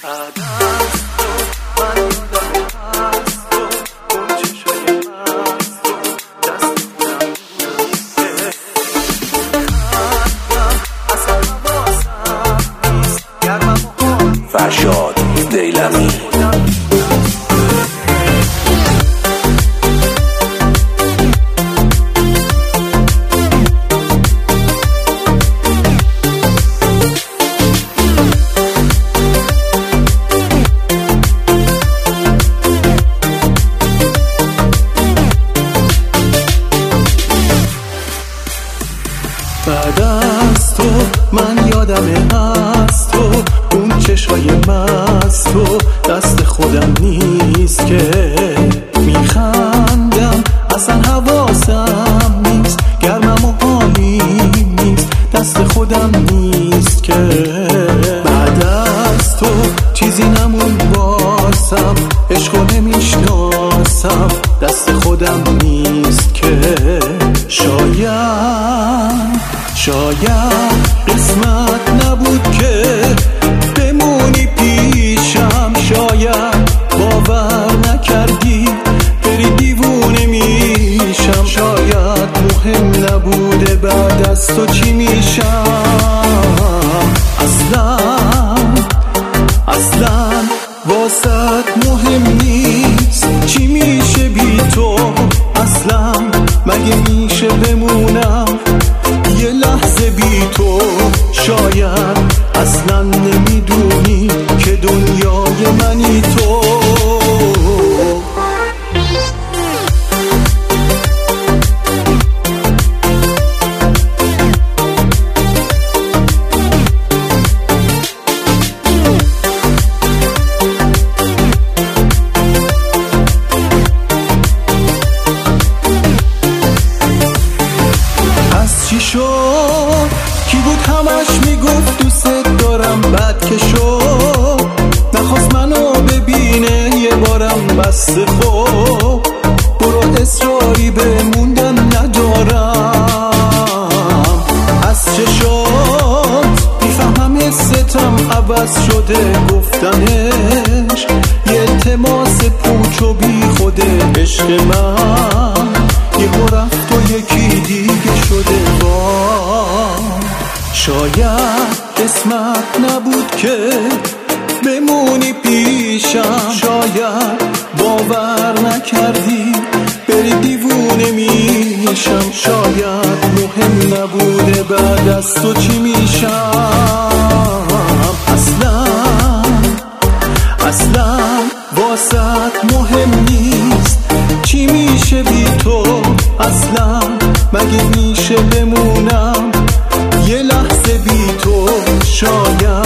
فرشاد دیلمی بعد از تو من یادم از تو اون چشای مست تو دست خودم نیست که میخندم اصلا حواسم نیست گرمم و حالیم نیست دست خودم نیست که بعد از تو چیزی نمون واسم عشقو نمیشناسم دست خودم نیست که شاید قسمت نبود که بمونی پیشم شاید باور نکردی بری دیوونه میشم شاید مهم نبوده بعد از تو چی میشم اصلا واسط مهم نیست چی میشه بی تو اصلا مگه میشه بمونم یه لحظه بی تو شاید اصلا نمیدونی که دنیای منی تو چی شد؟ کی بود همش میگفت دوست دارم بعد که شد نخواست منو ببینه یه بارم بسته خب برو اصراری بموندن ندارم از چه شد؟ میفهمم ستم عوض شده گفتنش یه التماس پوچ و بی خوده عشق من یه رفت و یکی دیگه شده شاید قسمت نبود که بمونی پیشم شاید باور نکردی بری دیوونه میشم شاید مهم نبوده بعد از تو چی میشم اصلا واسط مهم نیست چی میشه بی تو اصلا مگه میشه بمونم یه لحظه بی تو شاید